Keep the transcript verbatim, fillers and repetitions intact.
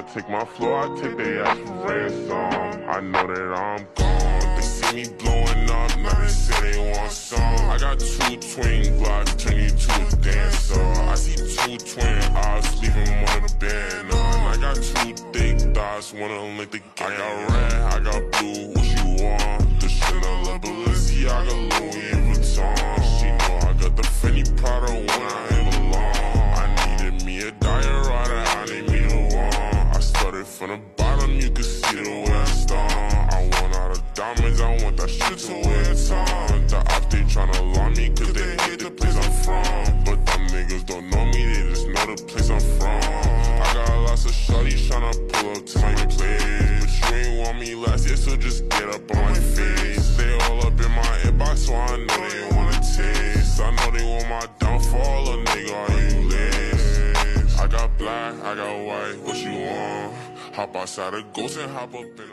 take my floor, I take their ass for ransom. I know that I'm gone. They see me blowing up, now they say they want some. I got two twin blocks, turn you to a dancer. I see two twin eyes, leave them on the bed. I got two thick thighs, wanna lick the game. I got red, I got blue, what you want? The Chanel, Balenciaga, Louis Vuitton. She know I got the Fendi Prada when I ain't alone. I needed me a diet rider, I need me the one. I started from the bottom, you can see the way I start. I want all the diamonds, I want that shit to wear time. The op, they tryna lie me cause they hate the place I'm from. But them niggas don't know me, they just know the place I'm from. I got lots of shorties tryna pull up to my place, but you ain't want me last year, so just get up on my face. They all up in my inbox, so I know they wanna taste. I know they want my downfall, a nigga, are you lace? I got black, I got white, what you want? Hop outside a ghost and hop up in